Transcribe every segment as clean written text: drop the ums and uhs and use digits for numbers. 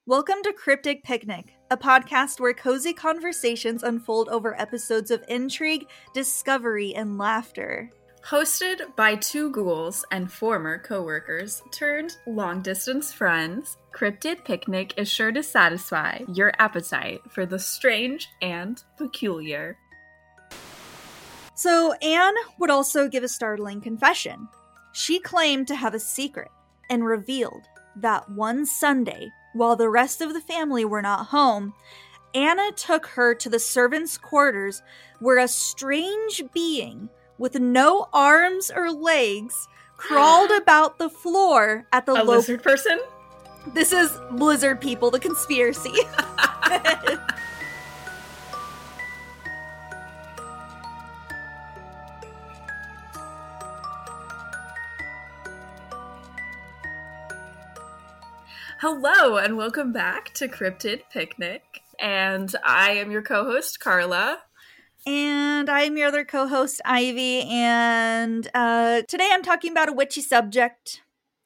Welcome to Cryptic Picnic, a podcast where cozy conversations unfold over episodes of intrigue, discovery, and laughter. Hosted by two ghouls and former co-workers turned long-distance friends, Cryptid Picnic is sure to satisfy your appetite for the strange and peculiar. So Anne would also give a startling confession. She claimed to have a secret and revealed that one Sunday, while the rest of the family were not home, Anna took her to the servants' quarters where a strange being with no arms or legs crawled about the floor at the lizard person? This is Lizard People, the conspiracy. Hello, and welcome back to Cryptid Picnic. And I am your co-host, Carla. And I'm your other co-host, Ivy. And today I'm talking about a witchy subject.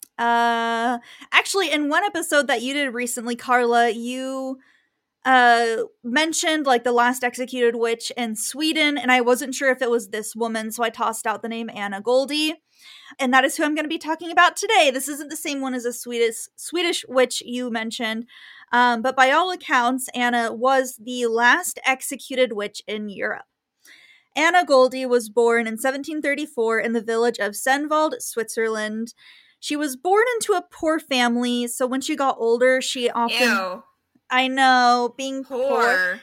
Actually, in one episode that you did recently, Carla, you mentioned like the last executed witch in Sweden. And I wasn't sure if it was this woman, so I tossed out the name Anna Goldie. And that is who I'm going to be talking about today. This isn't the same one as a Swedish witch you mentioned. But by all accounts, Anna was the last executed witch in Europe. Anna Goldie was born in 1734 in the village of Senwald, Switzerland. She was born into a poor family, so when she got older, she often... Ew. I know, being Poor.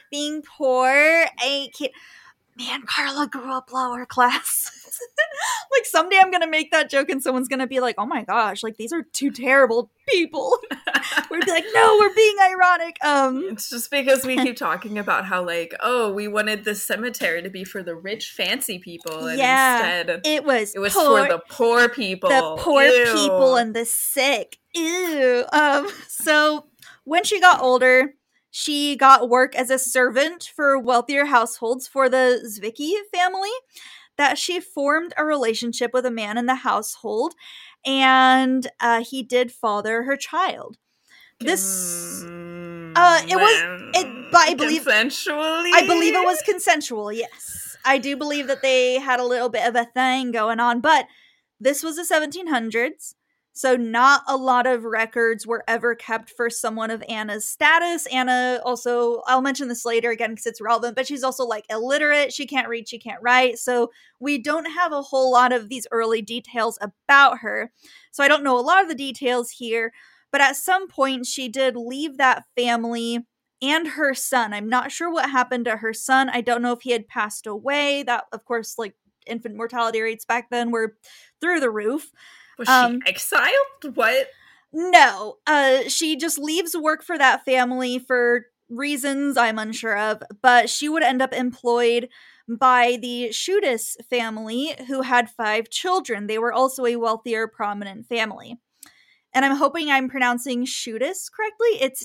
I can't... Man, Carla grew up lower class. Like, someday I'm gonna make that joke and someone's gonna be like, oh my gosh, like, these are two terrible people. We'd be like, no, we're being ironic. It's just because we keep talking about how, like, oh, we wanted the cemetery to be for the rich, fancy people, and instead it was for the poor people. The poor Ew. people and the sick. Ew. So when she got older, she got work as a servant for wealthier households for the Zwicky family, that she formed a relationship with a man in the household, and he did father her child. This, I believe, consensually? I believe it was consensual, yes. I do believe that they had a little bit of a thing going on, but this was the 1700s. So not a lot of records were ever kept for someone of Anna's status. Anna also, I'll mention this later again because it's relevant, but she's also like illiterate. She can't read, she can't write. So we don't have a whole lot of these early details about her. So I don't know a lot of the details here, but at some point she did leave that family and her son. I'm not sure what happened to her son. I don't know if he had passed away. That, of course, like infant mortality rates back then were through the roof. Was she exiled? What? No. She just leaves work for that family for reasons I'm unsure of, but she would end up employed by the Schutis family, who had 5 children. They were also a wealthier, prominent family. And I'm hoping I'm pronouncing Schutis correctly. It's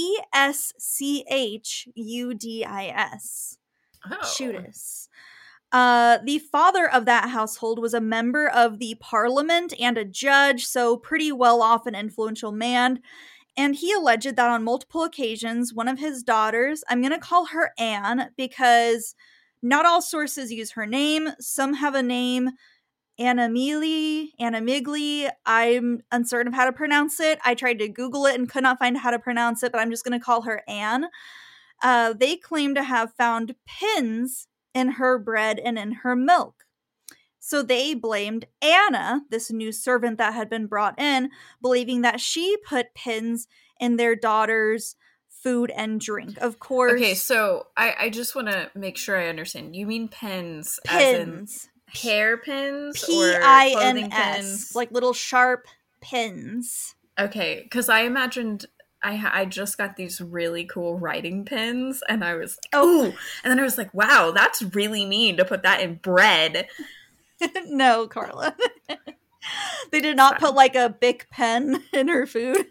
Tschudis. Oh. Schutis. The father of that household was a member of the parliament and a judge, so pretty well-off and influential man. And he alleged that on multiple occasions, one of his daughters, I'm going to call her Anne because not all sources use her name. Some have a name, Anna Migli. I'm uncertain of how to pronounce it. I tried to Google it and could not find how to pronounce it, but I'm just going to call her Anne. They claim to have found pins in her bread and in her milk. So they blamed Anna, this new servant that had been brought in, believing that she put pins in their daughter's food and drink. Of course. Okay, so I just want to make sure I understand. You mean pins as in hair pins or clothing pins? Like little sharp pins. Okay, because I imagined... I just got these really cool writing pins, and I was like, ooh! And then I was like, wow, that's really mean to put that in bread. No, Carla. They did not put, like, a Bic pen in her food.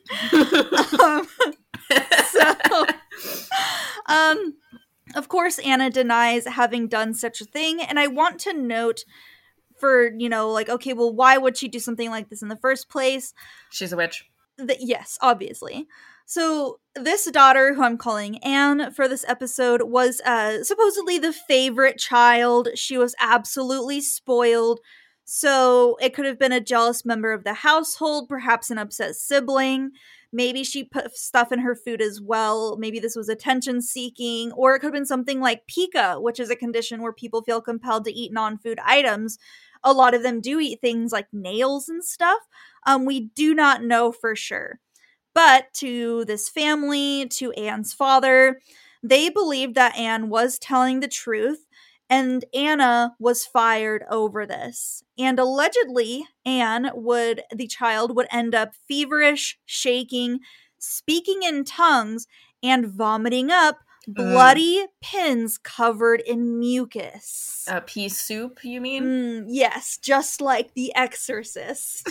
Of course, Anna denies having done such a thing, and I want to note for, like, okay, well, why would she do something like this in the first place? She's a witch. Yes, obviously. So this daughter, who I'm calling Anne for this episode, was supposedly the favorite child. She was absolutely spoiled. So it could have been a jealous member of the household, perhaps an upset sibling. Maybe she put stuff in her food as well. Maybe this was attention seeking, or it could have been something like pica, which is a condition where people feel compelled to eat non-food items. A lot of them do eat things like nails and stuff. We do not know for sure. But to this family, to Anne's father, they believed that Anne was telling the truth, and Anna was fired over this. And allegedly, the child would end up feverish, shaking, speaking in tongues, and vomiting up bloody pins covered in mucus. Pea soup, you mean? Yes, just like The Exorcist.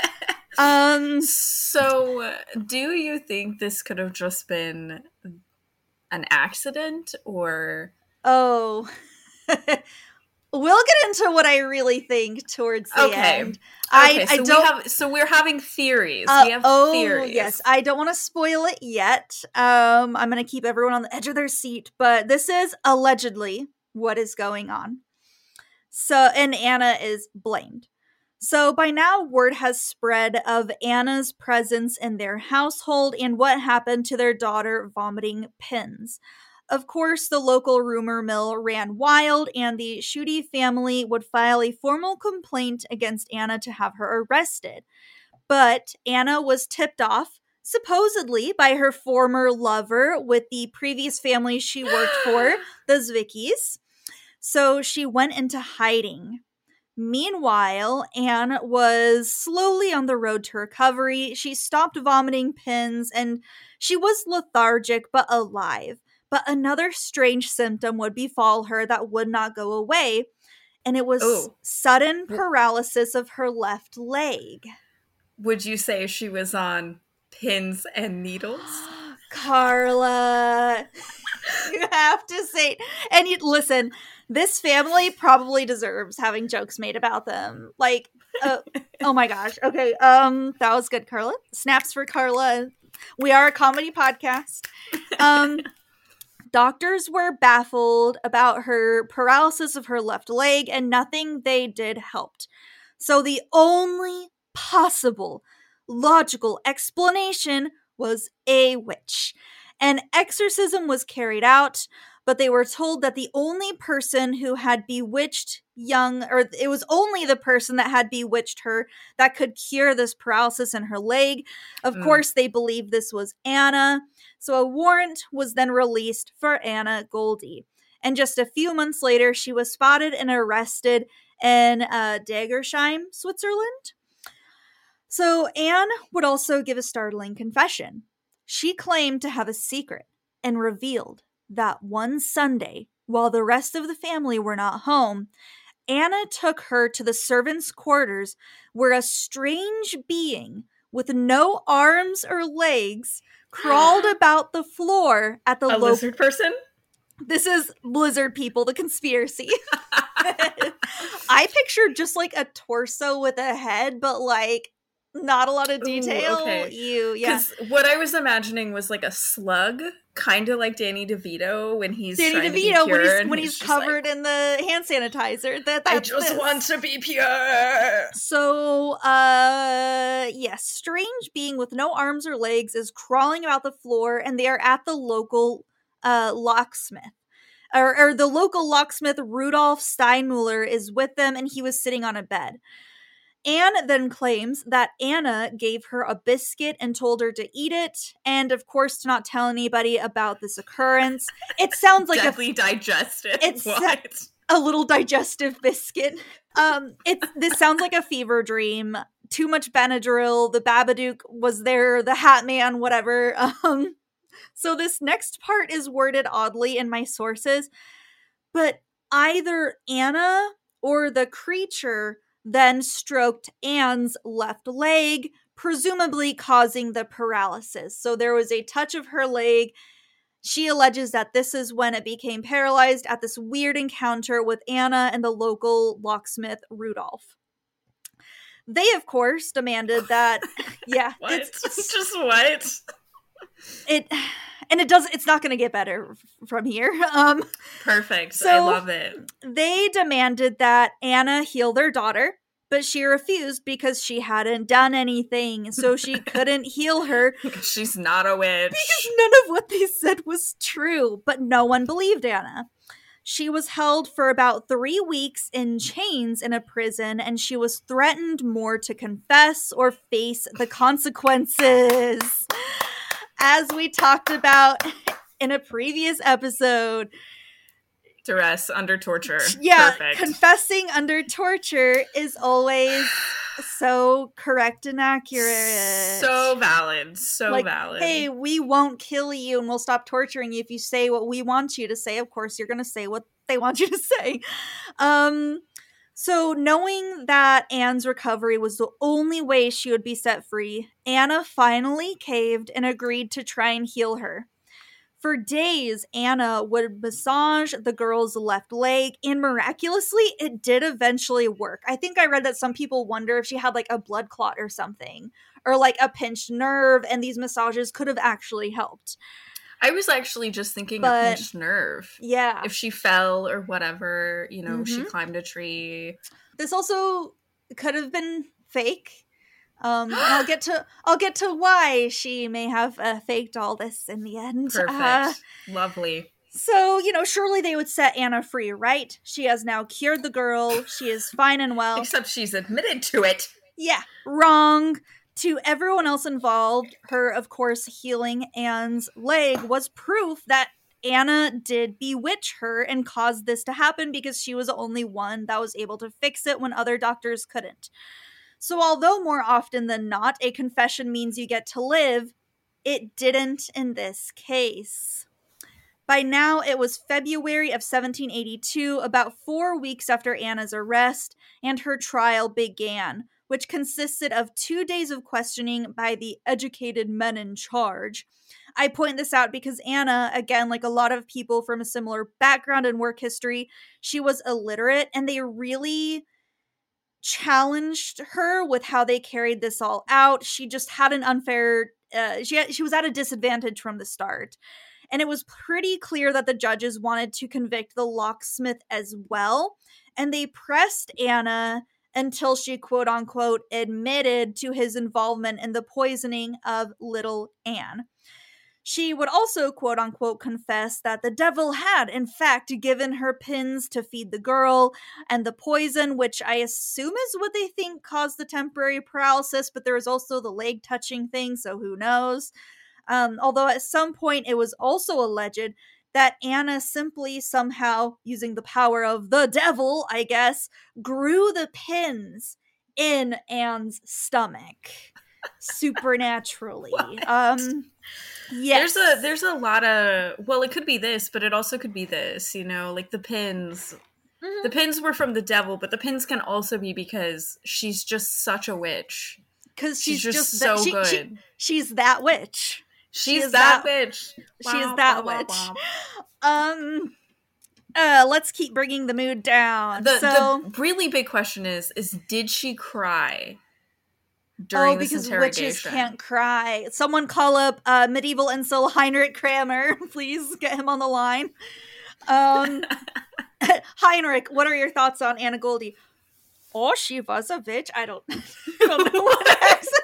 So, do you think this could have just been an accident, or? Oh, we'll get into what I really think towards the end. So we're having theories. We have theories. Yes, I don't want to spoil it yet. I'm going to keep everyone on the edge of their seat, but this is allegedly what is going on. So, and Anna is blamed. So by now, word has spread of Anna's presence in their household and what happened to their daughter vomiting pins. Of course, the local rumor mill ran wild, and the Schutte family would file a formal complaint against Anna to have her arrested. But Anna was tipped off, supposedly by her former lover with the previous family she worked for, the Zwickys. So she went into hiding. Meanwhile, Anne was slowly on the road to recovery. She stopped vomiting pins and she was lethargic but alive. But another strange symptom would befall her that would not go away, and it was sudden paralysis of her left leg. Would you say she was on pins and needles? Carla, you have to say, and listen, this family probably deserves having jokes made about them. Like, oh my gosh. Okay, that was good, Carla. Snaps for Carla. We are a comedy podcast. Doctors were baffled about her paralysis of her left leg, and nothing they did helped. So the only possible logical explanation was a witch. An exorcism was carried out, but they were told that the only person who had bewitched it was only the person that had bewitched her that could cure this paralysis in her leg. Of course, they believed this was Anna. So a warrant was then released for Anna Goldie. And just a few months later, she was spotted and arrested in Dagersheim, Switzerland. So Anne would also give a startling confession. She claimed to have a secret and revealed that one Sunday, while the rest of the family were not home, Anna took her to the servants' quarters where a strange being with no arms or legs crawled about the floor at the lizard person? This is lizard people, the conspiracy. I pictured just like a torso with a head, but like not a lot of detail. Ooh, okay. Because what I was imagining was like a slug, kind of like Danny DeVito when he's trying to be pure. When he's covered in the hand sanitizer. I just want to be pure. So, yes, strange being with no arms or legs is crawling about the floor, and they are at the local locksmith. Or the local locksmith, Rudolf Steinmuller, is with them, and he was sitting on a bed. Anne then claims that Anna gave her a biscuit and told her to eat it, and of course to not tell anybody about this occurrence. It sounds like deadly digestive. It's a little digestive biscuit. This sounds like a fever dream. Too much Benadryl. The Babadook was there. The Hat Man, whatever. So this next part is worded oddly in my sources, but either Anna or the creature then stroked Anne's left leg, presumably causing the paralysis. So there was a touch of her leg. She alleges that this is when it became paralyzed at this weird encounter with Anna and the local locksmith, Rudolph. They, of course, demanded that... Yeah. What? Just what? It's not going to get better from here. Perfect. So I love it. they demanded that Anna heal their daughter, but she refused because she hadn't done anything, so she couldn't heal her. She's not a witch. Because none of what they said was true, but no one believed Anna. She was held for about 3 weeks in chains in a prison, and she was threatened more to confess or face the consequences. As we talked about in a previous episode, duress under torture. Yeah, perfect. Confessing under torture is always so correct and accurate. So valid. So valid. Hey, we won't kill you and we'll stop torturing you if you say what we want you to say. Of course, you're going to say what they want you to say. So knowing that Anne's recovery was the only way she would be set free, Anna finally caved and agreed to try and heal her. For days, Anna would massage the girl's left leg, and miraculously, it did eventually work. I think I read that some people wonder if she had like a blood clot or something, or like a pinched nerve, and these massages could have actually helped. I was actually just thinking a pinched nerve. Yeah. If she fell or whatever, you know, she climbed a tree. This also could have been fake. I'll get to why she may have faked all this in the end. Perfect. Lovely. So, surely they would set Anna free, right? She has now cured the girl. She is fine and well. Except she's admitted to it. Yeah, wrong. To everyone else involved, her, of course, healing Anne's leg was proof that Anna did bewitch her and caused this to happen because she was the only one that was able to fix it when other doctors couldn't. So although more often than not a confession means you get to live, it didn't in this case. By now, it was February of 1782, about 4 weeks after Anna's arrest, and her trial began, which consisted of 2 days of questioning by the educated men in charge. I point this out because Anna, again, like a lot of people from a similar background and work history, she was illiterate, and they really challenged her with how they carried this all out. She just had an unfair she was at a disadvantage from the start, and it was pretty clear that the judges wanted to convict the locksmith as well, and they pressed Anna until she quote unquote admitted to his involvement in the poisoning of little Anne. She would also, quote unquote, confess that the devil had, in fact, given her pins to feed the girl, and the poison, which I assume is what they think caused the temporary paralysis, but there was also the leg touching thing, so who knows. Although at some point it was also alleged that Anna simply somehow, using the power of the devil, I guess, grew the pins in Anne's stomach supernaturally. Yes. There's a lot of, well, it could be this, but it also could be this, like the pins. Mm-hmm. The pins were from the devil, but the pins can also be because she's just such a witch. Because she's just so good. She's that witch. She's that witch. She is that witch. Let's keep bringing the mood down. The really big question is did she cry during this interrogation? Witches can't cry. Someone call up medieval incel Heinrich Kramer. Please get him on the line. Heinrich, what are your thoughts on Anna Goldie? Oh, she was a witch. I don't know what accent.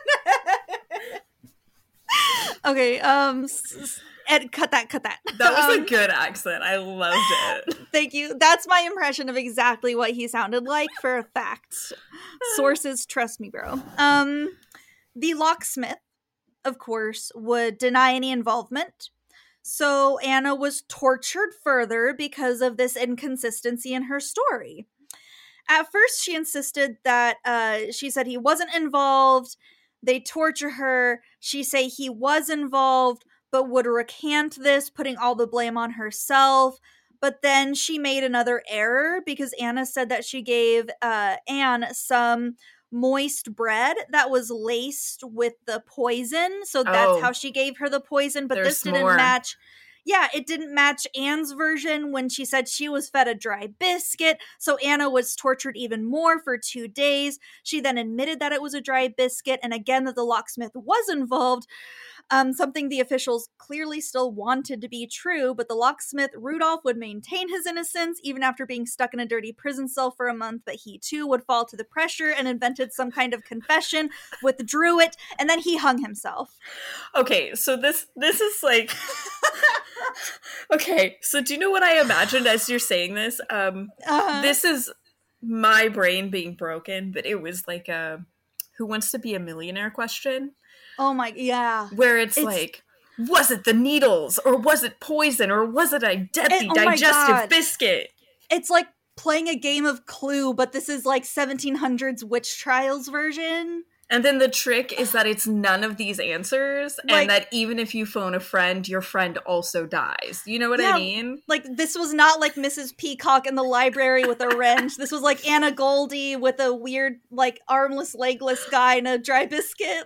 Okay, Ed, cut that. That was a good accent. I loved it. Thank you. That's my impression of exactly what he sounded like for a fact. Sources, trust me, bro. The locksmith, of course, would deny any involvement. So Anna was tortured further because of this inconsistency in her story. At first, she insisted that she said he wasn't involved. They torture her. She say he was involved, but would recant this, putting all the blame on herself. But then she made another error because Anna said that she gave Anne some moist bread that was laced with the poison. So that's how she gave her the poison. But this didn't match. Yeah, it didn't match Anne's version when she said she was fed a dry biscuit. So Anna was tortured even more for 2 days. She then admitted that it was a dry biscuit and again that the locksmith was involved. something the officials clearly still wanted to be true, but the locksmith Rudolph would maintain his innocence even after being stuck in a dirty prison cell for a month, but he too would fall to the pressure and invented some kind of confession, withdrew it, and then he hung himself. Okay, so this is like okay, so do you know what I imagined as you're saying this? This is my brain being broken, but it was like a Who Wants to Be a Millionaire question. Oh my, yeah. Where it's like, was it the needles, or was it poison, or was it a deadly digestive biscuit? It's like playing a game of Clue, but this is like 1700s witch trials version. And then the trick is that it's none of these answers, and that even if you phone a friend, your friend also dies. You know what I mean? Like, this was not like Mrs. Peacock in the library with a wrench. This was like Anna Goldie with a weird, like, armless, legless guy and a dry biscuit.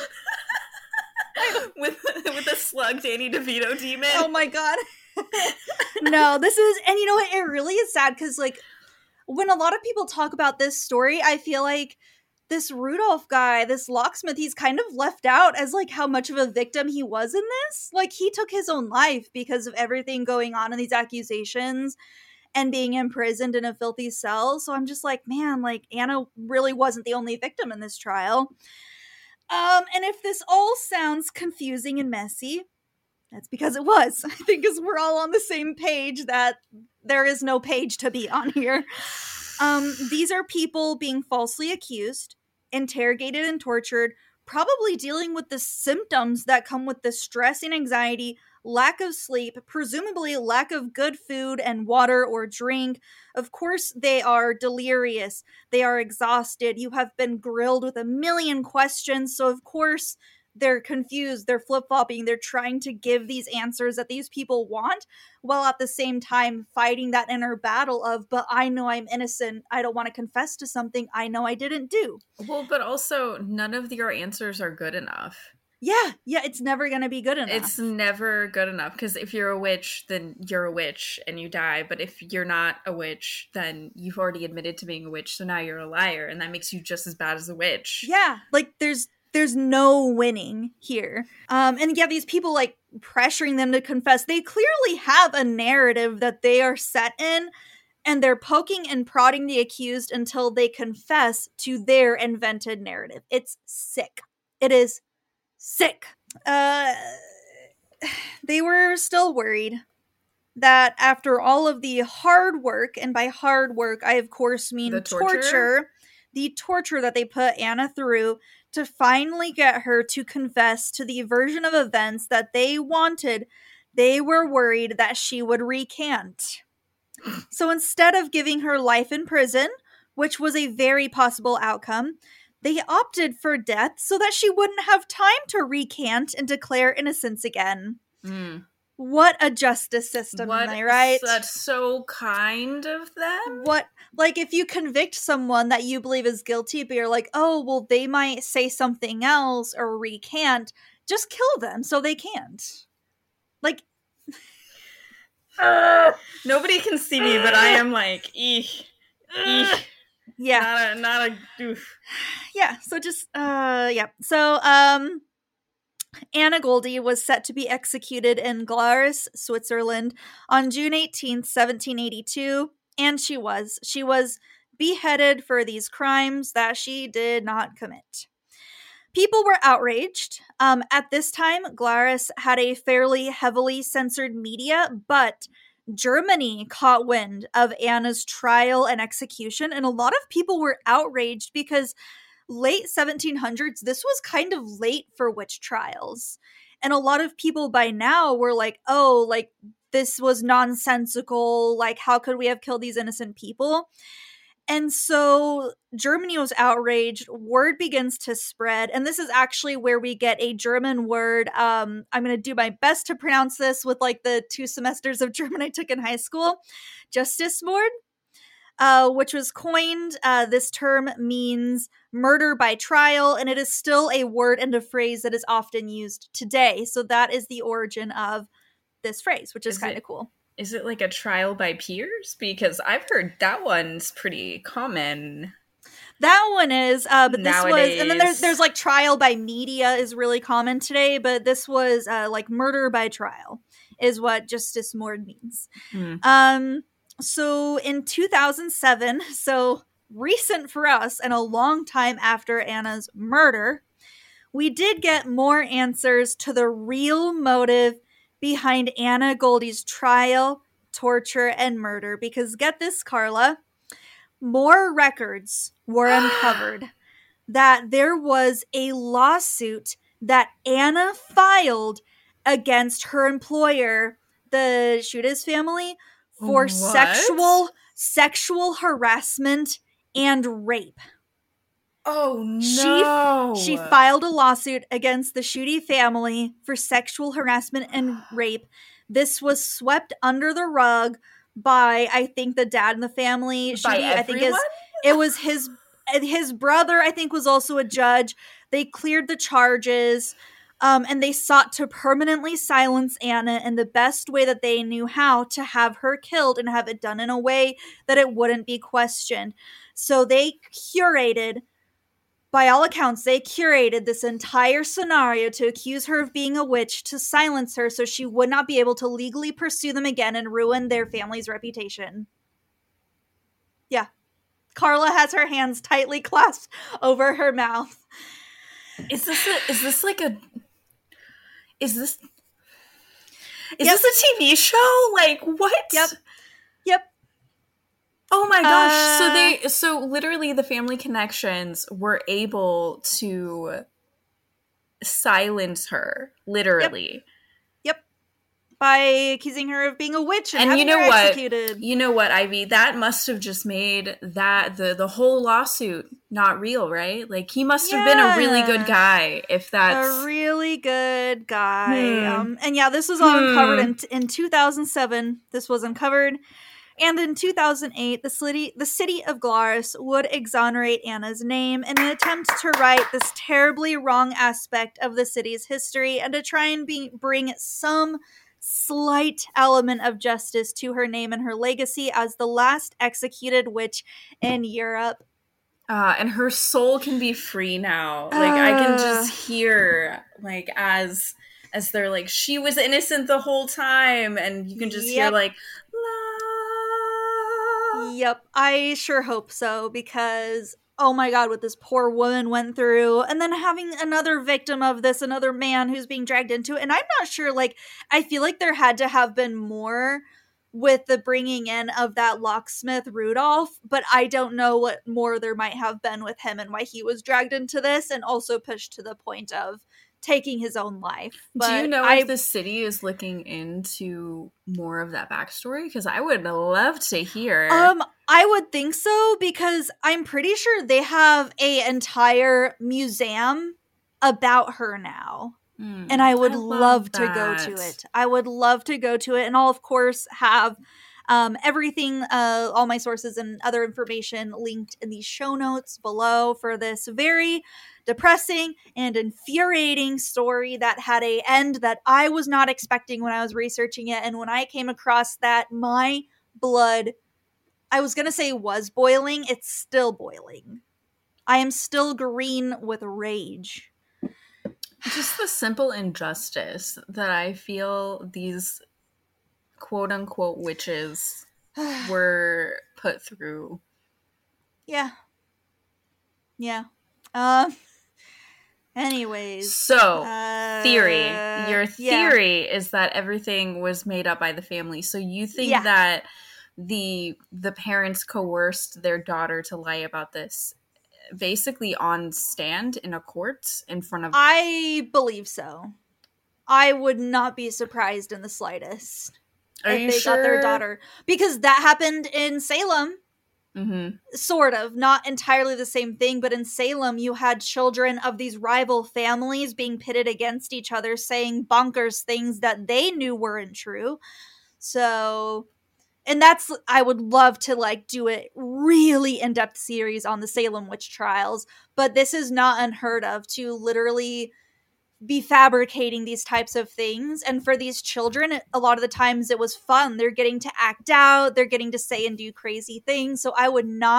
with a slug Danny DeVito demon. Oh my god. No, this is, and you know what? It really is sad because, like, when a lot of people talk about this story, I feel like this Rudolph guy, this locksmith, he's kind of left out as like how much of a victim he was in this. Like, he took his own life because of everything going on in these accusations and being imprisoned in a filthy cell. So I'm just like, man, like, Anna really wasn't the only victim in this trial. And if this all sounds confusing and messy, that's because it was. I think because we're all on the same page that there is no page to be on here. These are people being falsely accused, interrogated and tortured, probably dealing with the symptoms that come with the stress and anxiety, lack of sleep, presumably lack of good food and water or drink. Of course, they are delirious. They are exhausted. You have been grilled with a million questions. So, of course, they're confused. They're flip-flopping. They're trying to give these answers that these people want, while at the same time fighting that inner battle of, but I know I'm innocent. I don't want to confess to something I know I didn't do. Well, but also, none of your answers are good enough. Yeah, it's never going to be good enough. It's never good enough, because if you're a witch, then you're a witch and you die. But if you're not a witch, then you've already admitted to being a witch, so now you're a liar, and that makes you just as bad as a witch. Yeah, like there's no winning here. And yeah, these people like pressuring them to confess, they clearly have a narrative that they are set in, and they're poking and prodding the accused until they confess to their invented narrative. It's sick. It is sick. They were still worried that after all of the hard work, and by hard work, I of course mean the torture that they put Anna through to finally get her to confess to the version of events that they wanted, they were worried that she would recant. So instead of giving her life in prison, which was a very possible outcome, they opted for death so that she wouldn't have time to recant and declare innocence again. What a justice system, am I right? That's so kind of them. What, like, if you convict someone that you believe is guilty, but you're like, oh, well, they might say something else or recant, just kill them so they can't. Like, nobody can see me, but I am like, eek. Yeah. Not a oof. Yeah, so just, yeah. So, Anna Goldie was set to be executed in Glarus, Switzerland on June 18th, 1782, and she was. She was beheaded for these crimes that she did not commit. People were outraged. At this time, Glarus had a fairly heavily censored media, but Germany caught wind of Anna's trial and execution, and a lot of people were outraged because late 1700s, this was kind of late for witch trials. And a lot of people by now were like, oh, like, this was nonsensical. Like, how could we have killed these innocent people? And so Germany was outraged. Word begins to spread. And this is actually where we get a German word. I'm going to do my best to pronounce this with like the 2 semesters of German I took in high school. Justizmord. Which was coined. This term means murder by trial, and it is still a word and a phrase that is often used today. So that is the origin of this phrase, which is kind of cool. Is it like a trial by peers? Because I've heard that one's pretty common. That one is, but this was, and then Nowadays. there's like trial by media is really common today, but this was like murder by trial is what Justice Mord means. So in 2007, so recent for us and a long time after Anna's murder, we did get more answers to the real motive behind Anna Goldie's trial, torture, and murder. Because get this, Carla, more records were uncovered that there was a lawsuit that Anna filed against her employer, the Shudas family, for What? sexual harassment and rape. Oh no. She filed a lawsuit against the Schutte family for sexual harassment and rape. This was swept under the rug by, I think, the dad in the family. By Schutte, I think it was his brother, I think, was also a judge. They cleared the charges. And they sought to permanently silence Anna in the best way that they knew how, to have her killed and have it done in a way that it wouldn't be questioned. So they curated, by all accounts, they curated this entire scenario to accuse her of being a witch, to silence her so she would not be able to legally pursue them again and ruin their family's reputation. Yeah. Carla has her hands tightly clasped over her mouth. Is this a TV show? Like, what? Yep. Oh my gosh. So literally the family connections were able to silence her, literally. Yep. By accusing her of being a witch and you having know her what? executed. You know what, Ivy? That must have just made that the whole lawsuit not real, right? Like, he must have been a really good guy, if that's a really good guy. And yeah, this was all uncovered in 2007. This was uncovered. And in 2008, the city of Glarus would exonerate Anna's name in an attempt to right this terribly wrong aspect of the city's history and to try and bring some slight element of justice to her name and her legacy as the last executed witch in Europe. And her soul can be free now. Like, I can just hear, like, as they're like, she was innocent the whole time, and you can just hear, like, Yep, I sure hope so, because oh my god, what this poor woman went through, and then having another victim of this, another man who's being dragged into it. And I'm not sure, like, I feel like there had to have been more with the bringing in of that locksmith Rudolph, but I don't know what more there might have been with him and why he was dragged into this and also pushed to the point of taking his own life. But do you know if the city is looking into more of that backstory? Because I would love to hear. I would think so, because I'm pretty sure they have an entire museum about her now. And I would love to go to it. I would love to go to it. And I'll, of course, have everything, all my sources and other information linked in the show notes below for this very depressing and infuriating story that had an end that I was not expecting when I was researching it. And when I came across that, my blood, I was going to say was boiling. It's still boiling. I am still green with rage. Just the simple injustice that I feel these quote-unquote witches were put through. Yeah. Anyways. So, theory. Your theory is that everything was made up by the family. So you think that the parents coerced their daughter to lie about this basically on stand in a court in front of... I believe so. I would not be surprised in the slightest if they got their daughter. Because that happened in Salem. Mm-hmm. Sort of. Not entirely the same thing, but in Salem you had children of these rival families being pitted against each other, saying bonkers things that they knew weren't true. So... And that's, I would love to like do a really in-depth series on the Salem witch trials, but this is not unheard of to literally be fabricating these types of things. And for these children, a lot of the times it was fun. They're getting to act out, they're getting to say and do crazy things. So I would not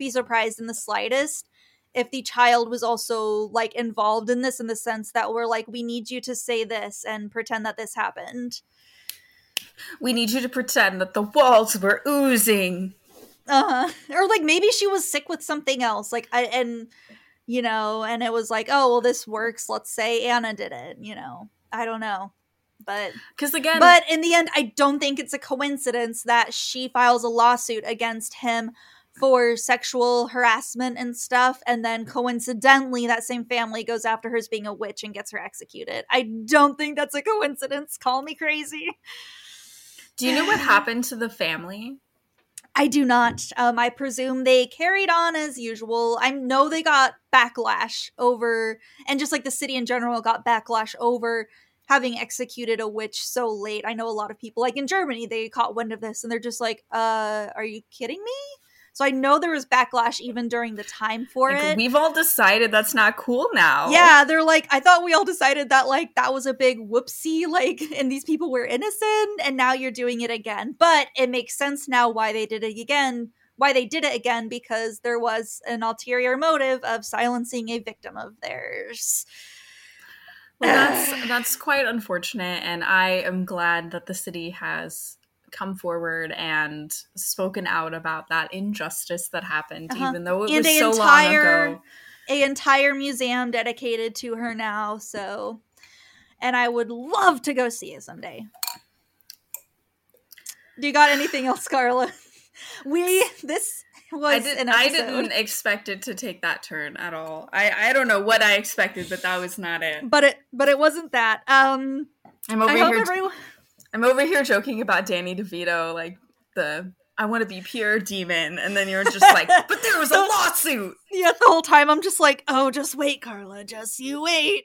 be surprised in the slightest if the child was also like involved in this, in the sense that we're like, we need you to say this and pretend that this happened. We need you to pretend that the walls were oozing. Or like maybe she was sick with something else, like and it was like, oh well, this works, let's say Anna did it, I don't know. But in the end, I don't think it's a coincidence that she files a lawsuit against him for sexual harassment and stuff, and then coincidentally that same family goes after her as being a witch and gets her executed. I don't think that's a coincidence. Call me crazy. Do you know what happened to the family? I do not. I presume they carried on as usual. I know they got backlash over, and just like the city in general got backlash over having executed a witch so late. I know a lot of people, like in Germany, they caught wind of this and they're just like, are you kidding me? So I know there was backlash even during the time for it. We've all decided that's not cool now. Yeah, they're like, I thought we all decided that like that was a big whoopsie, like, and these people were innocent, and now you're doing it again. But it makes sense now why they did it again, because there was an ulterior motive of silencing a victim of theirs. Well, that's quite unfortunate, and I am glad that the city has come forward and spoken out about that injustice that happened, even though it was so long ago. An entire museum dedicated to her now, so, and I would love to go see it someday. Do you got anything else, Carla? I didn't expect it to take that turn at all. I don't know what I expected, but that was not it. But it wasn't that. I'm over here joking about Danny DeVito, like I want to be pure demon, and then you're just like, but there was a lawsuit. Yeah, the whole time I'm just like, oh, just wait, Carla, just you wait.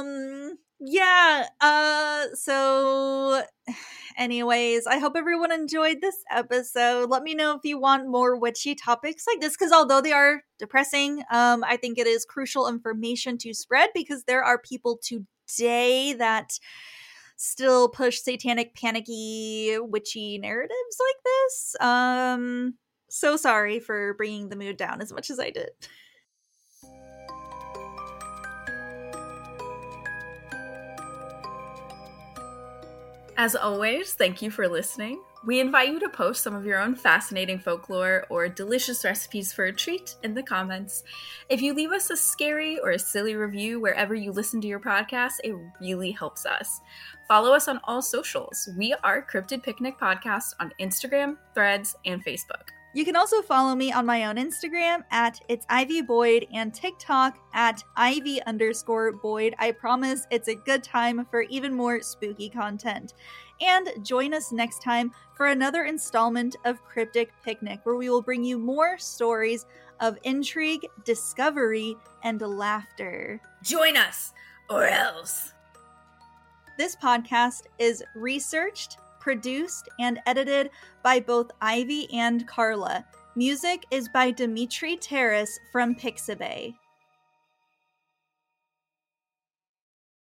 So anyways, I hope everyone enjoyed this episode. Let me know if you want more witchy topics like this, because although they are depressing, I think it is crucial information to spread, because there are people today that still push satanic, panicky, witchy narratives like this. So sorry for bringing the mood down as much as I did. As always, thank you for listening. We invite you to post some of your own fascinating folklore or delicious recipes for a treat in the comments. If you leave us a scary or a silly review wherever you listen to your podcast, it really helps us. Follow us on all socials. We are Cryptid Picnic Podcast on Instagram, Threads, and Facebook. You can also follow me on my own Instagram at It's Ivy Boyd and TikTok at Ivy_Boyd. I promise it's a good time for even more spooky content. And join us next time for another installment of Cryptic Picnic, where we will bring you more stories of intrigue, discovery, and laughter. Join us, or else. This podcast is researched, produced, and edited by both Ivy and Carla. Music is by Dimitri Terrace from Pixabay.